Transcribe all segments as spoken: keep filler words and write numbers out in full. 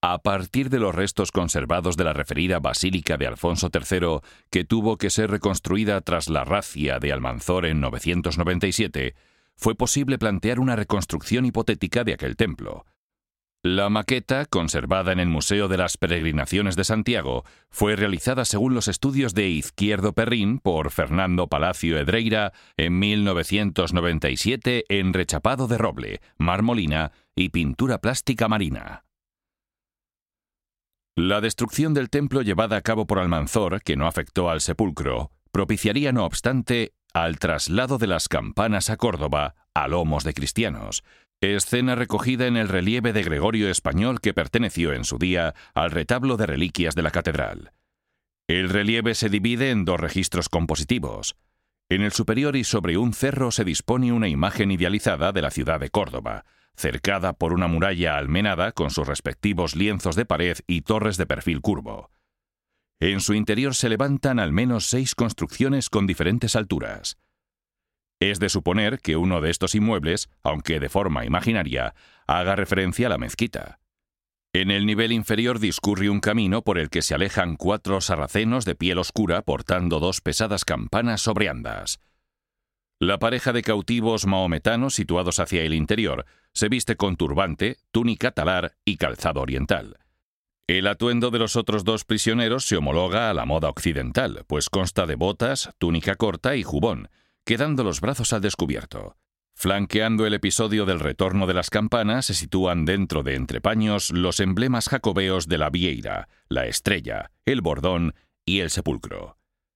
A partir de los restos conservados de la referida Basílica de Alfonso tercero, que tuvo que ser reconstruida tras la racia de Almanzor en novecientos noventa y siete, fue posible plantear una reconstrucción hipotética de aquel templo. La maqueta, conservada en el Museo de las Peregrinaciones de Santiago, fue realizada según los estudios de Izquierdo Perrín por Fernando Palacio Edreira en mil novecientos noventa y siete en rechapado de roble, marmolina y pintura plástica marina. La destrucción del templo llevada a cabo por Almanzor, que no afectó al sepulcro, propiciaría no obstante al traslado de las campanas a Córdoba a lomos de cristianos, escena recogida en el relieve de Gregorio Español que perteneció en su día al retablo de reliquias de la catedral. El relieve se divide en dos registros compositivos. En el superior y sobre un cerro se dispone una imagen idealizada de la ciudad de Córdoba, cercada por una muralla almenada con sus respectivos lienzos de pared y torres de perfil curvo. En su interior se levantan al menos seis construcciones con diferentes alturas. Es de suponer que uno de estos inmuebles, aunque de forma imaginaria, haga referencia a la mezquita. En el nivel inferior discurre un camino por el que se alejan cuatro sarracenos de piel oscura portando dos pesadas campanas sobre andas. La pareja de cautivos mahometanos situados hacia el interior se viste con turbante, túnica talar y calzado oriental. El atuendo de los otros dos prisioneros se homologa a la moda occidental, pues consta de botas, túnica corta y jubón, quedando los brazos al descubierto. Flanqueando el episodio del retorno de las campanas se sitúan dentro de entrepaños los emblemas jacobeos de la vieira, la estrella, el bordón y el sepulcro.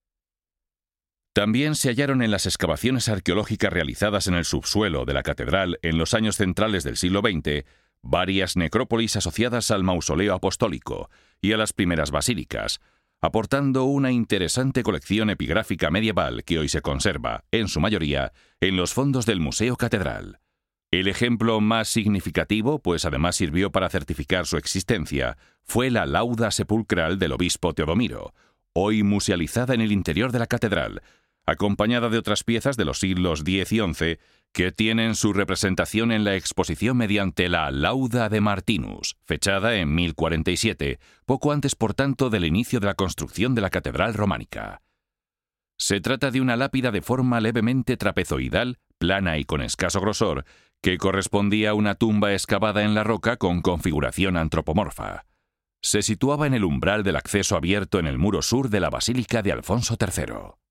También se hallaron en las excavaciones arqueológicas realizadas en el subsuelo de la catedral en los años centrales del siglo veinte varias necrópolis asociadas al mausoleo apostólico y a las primeras basílicas, aportando una interesante colección epigráfica medieval que hoy se conserva, en su mayoría, en los fondos del Museo Catedral. El ejemplo más significativo, pues además sirvió para certificar su existencia, fue la lauda sepulcral del obispo Teodomiro, hoy musealizada en el interior de la catedral, acompañada de otras piezas de los siglos diez y once que tienen su representación en la exposición mediante la Lauda de Martinus, fechada en mil cuarenta y siete, poco antes por tanto del inicio de la construcción de la catedral románica. Se trata de una lápida de forma levemente trapezoidal, plana y con escaso grosor, que correspondía a una tumba excavada en la roca con configuración antropomorfa. Se situaba en el umbral del acceso abierto en el muro sur de la Basílica de Alfonso tercero.